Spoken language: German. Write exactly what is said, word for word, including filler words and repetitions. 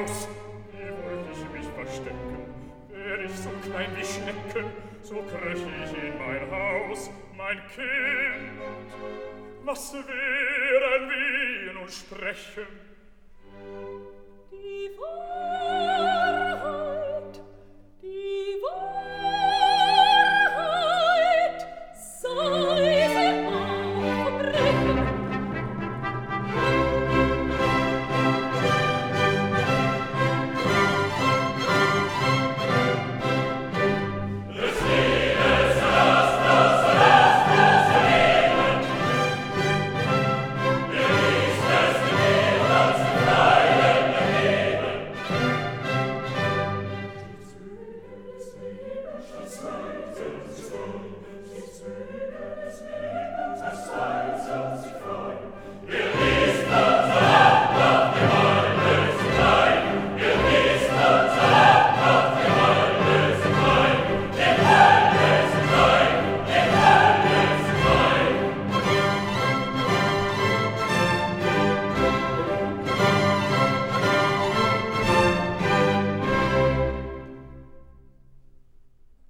heraus. Wie wollt ich mich verstecken? Wär ich so klein wie Schnecken, so kröch ich in mein Haus, mein Kind. Was wären wir nun sprechen?